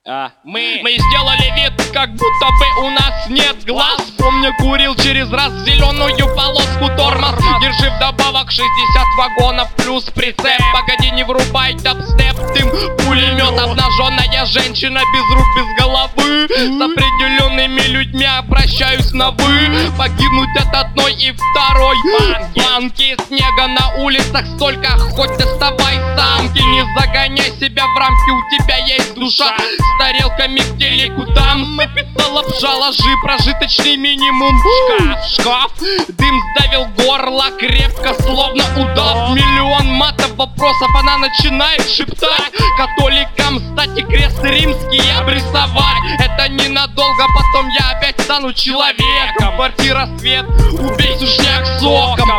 Мы сделали вид, как будто бы у нас нет глаз. Помню, курил через раз зеленую полоску тормоз. Держи вдобавок 60 вагонов плюс прицеп. Погоди, не врубай дабстеп, дым пулемет. Обнаженная женщина без рук, без головы. С определенными людьми обращаюсь на вы. Погибнуть от одной и второй банки. Снега на улицах столько, хоть доставай самки. Не загоняй себя в рамки, у тебя есть душа. С тарелками к телеку там сыпется лапша. Ложи прожиточный минимум в шкаф. Дым сдавил горло крепко, словно удав. Миллион матов, вопросов она начинает шептать. Католикам стать и крест римский обрисовать. Это ненадолго, потом я опять стану человеком. Квартира, свет, убей сушняк соком.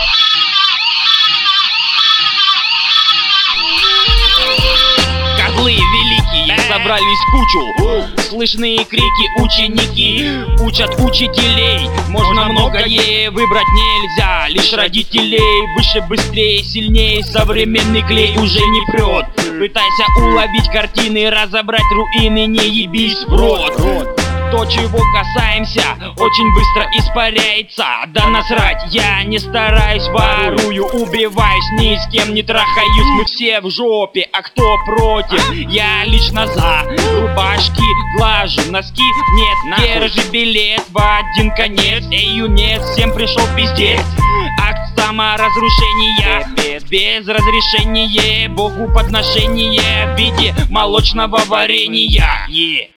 Козлы великие собрались в кучу. Слышны крики ученики учат учителей. Можно многое, выбрать нельзя. Лишь родителей. Выше, быстрее, сильнее. Современный клей уже не прет. Пытайся уловить картины, разобрать руины. Не ебись в рот. То, чего касаемся, очень быстро испаряется. Да насрать, я не стараюсь, ворую, убиваюсь, ни с кем не трахаюсь. Мы все в жопе, а кто против? Я лично за. Рубашки глажу, носки нет. Держи билет в один конец. Эй, юнец, всем пришел пиздец. Акт саморазрушения без разрешения. Богу подношение в виде молочного варенья.